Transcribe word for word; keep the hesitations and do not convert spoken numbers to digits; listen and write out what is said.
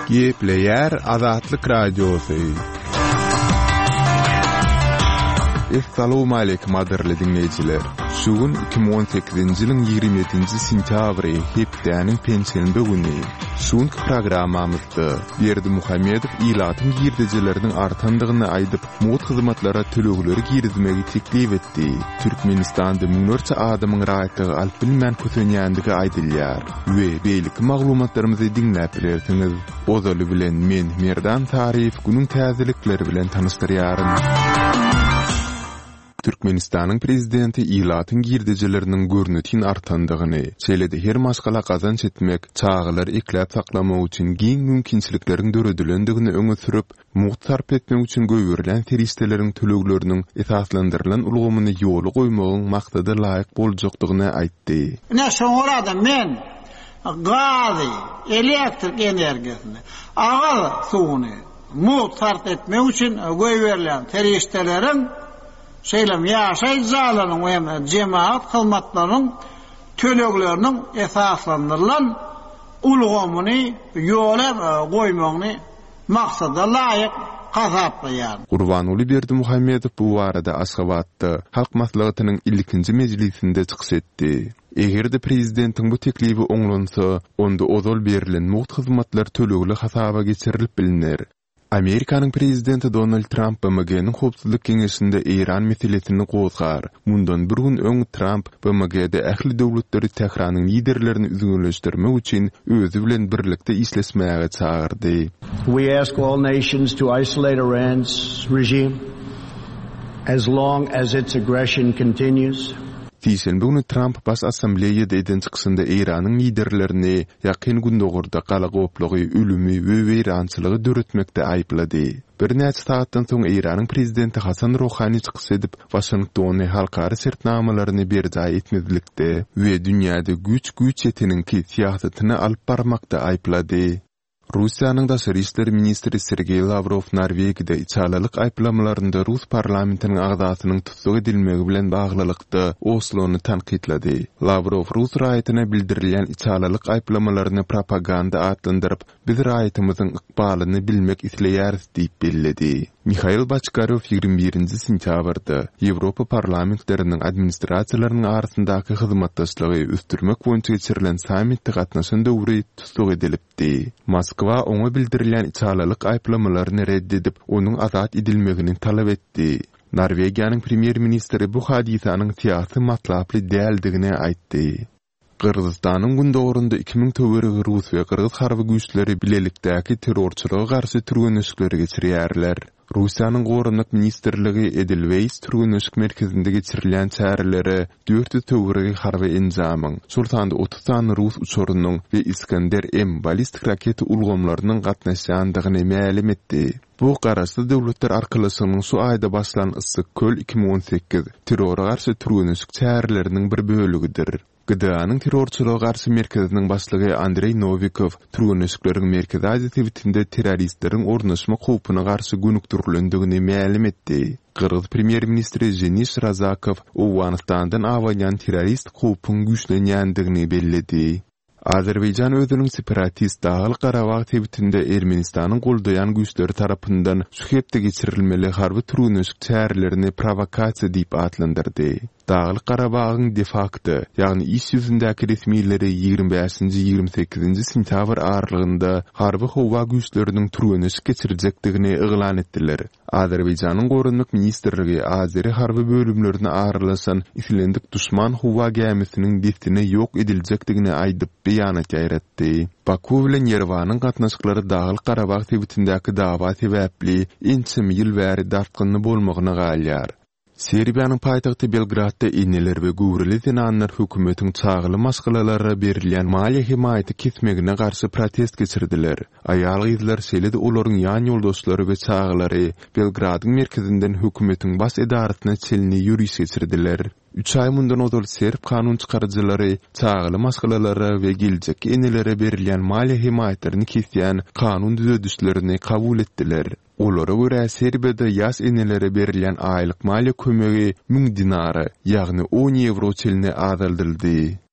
Gepleyer Azatlyk Radiosu. Assalamu alaykum aderli dinleyijiler. Şugun iki bin on sekizinji ýylyň ýigirme ýedinji sentýabry hepdäniň pensiýany güni. Şuň programmamyzda Berdi Muhammedow ilatyň girdijileriniň artandygyny aýdyp, mowt hyzmatlara tölegleri girdimegi teklip etdi. Türkmenistanda müňlerçe adamyň raýatygy alyp bilmän kösenýändigi aýdylýar. We beýlik maglumatlarymyzy dinläp bilersiňiz. Ozaly bilen men Merdan Tarif günüň täzelikleri bilen tanışdyrýaryn. Türkmenistanyň prezidenti ilatyň girdijileriniň görnütin artandygyny, çelede her maskala kazanç etmek, çağılar ekläp saklamak üçin giň mümkinçilikleriň döredilendigini öňe sürüp, mowt sarp etmek üçin göwürilen feristeleriň tölegleriniň esaslandyrylan ulgamyny ýoly goýmagyň maksady laýyk boljakdygyny aýtdy. Ne şoňrada men gazy, elektrik energiýasy, agal suwuny mowt sarp etmek üçin göwürilen feristeleriň Şeýlem ýaşaý zalanyň we jemaat hyzmatlarynyň tölegleriniň esaslandyrylan ulgamyny ýola goýmagyny maksada laýyk gazaplaýar. Gurbanuly Berdi Muhammedow bu barada Aşgabatda halk maslahatynyň ilkinji mejlisinde çykyş etdi. Egerde prezidentiň bu teklibi oňlansa, onda ozal berilen mowt hyzmatlar tölegli hasaba geçirilip bilinir. Amerikanyň prezidenti Donald Trump B M G'niň howpsuzlyk keňeşinde Iran meselesini gozgar. Mundan bir gün öň Trump B M G'de ähli döwletleri Tehranyň liderlerini üzgünleşdirmek üçin özü bilen birlikde işleşmäge çağırdy. We ask all nations to isolate Iran's regime as long as its aggression continues. Diýsen bugün Trump bas assambleýede eden çykysynda Iranyň liderlerini ýakyn gündogurda gala goplugy, ölümi we weýrançylygy döretmekde aýplady. Bir näçe saatdan soň Iranyň prezidenti Hasan Rouhani çykys edip, Washingtony halkary sertnamalaryny berjay etmezlikde we dünýäde güç güç etiniňki siýasatyny alyp barmakda aýplady. Russiýanyň daşary işleri ministri Sergey Lavrov Norwegiýede içalalyk aýplamalарynda Rus parlamentiniň agdasynyň tutsak edilmegi bilen baglylykda Oslony tanqidlady. Lavrov Rus raýatyna bildirilýän içalalyk aýplamalaryny propaganda adlandyryp, biz raýatymyzyň ykbalyny bilmek isleýäris diýip bellädi. Mikhail Bachkarov ýigirme birinji sentýabrda Ýewropa parlamentleriniň administrasiýalarynyň arasyndaky hyzmatdaşlygy üstürmek boýunça geçirilen sammitde gatnaşan döwri tutsak edilipdi. Moskwa oňa bildirilýän içalalyk aýplamalaryny reddedip, onuň azat edilmegini talap etdi. Norwegiýanyň premier ministri bu hadisanyň tiýasy matlaply däldigini aýtdy. Kırgızstanyň gündogurunda iki ming töweregi Rus we Kırgız harby güýçleri bilelikdäki terrorçylyga garşy türgünüşikleri geçirýärler. Russiýanyň gorunlyk ministrligi Edelweiss türgünüşik merkezinde geçirilen çäreleri dört yüz töweregi harby enjamyň, sultanda otuz tany Rus uçurunyň we Iskander M ballistik raketi ulgamlarynyň gatnaşýandygyny ma'lum etdi. Bu garaşly döwletler arkalyşynyň şu aýda başlan Issyk köl iki ming on sekiz terrora garşy türgünüşik çäreleriniň bir bölügidir. Gıdanyň terrorçylyga garşy merkeziniň başlygy Andrey Novikov türgünüşikleriň merkezi aýdybitinde terroristleriň ornaşma howpuna garşy günükdirilendigini ma'lum etdi. Kırgız premier ministri Denis Razakov Awganistandan awalýan terrorist howpyň güýçlenýändigini belledi. Azerbaýjan özüniň separatist Dağly Garabag tebitinde Ermenistanyň goldaýan güýçleri tarapyndan sühepde geçirilmeli harby türgünüşik çärelerini provokasiýa diýip adlandyrdy. Dağly Garabagyň de facto, ýagny iş ýüzündäki resmiýetleri ýigirme beşinji ýigirme sekizinji sentýabr aralygynda harby howa güýçleriniň türgünüşik geçirijekdigini eglan etdiler. Azerbaýjanyň gorunlyk ministrligi Azeri harby bölümlerini aralaşan islendik düşman howa gemisiniň destini ýok ediljekdigini aýdyp beýanat ýaratdy. Baku bilen Yerewanyň gatnaşyklary Dağly Garabag tebitindäki dawa sebäpli ençim ýyl bäri dartgyny bolmagyna galýar. Serbiýanyň paýtagty Belgradda inneler we gowrily zinanlar hökümetiň çağıly maskalalara berilýän maliýe himayaty kesmegine garşy protest geçirdiler. Aýal gyzlar şeýle-de olaryň ýan ýoldaşlary we çağılary Belgradyň merkezinden hökümetiň bas edaratyna çelini ýürüş geçirdiler. Üç ay mundan ozal Serb kanun çykarjylary çağıly maskalalara we geljek innelere berilýän maliýe himayatlaryny kesýän kanun düzedişlerini kabul etdiler. Olara görä Serbiýada ýaş innelere berilýän aýlyk maliýe kömegi ming dinara, ýagny on ýewro çeline azaldyldy.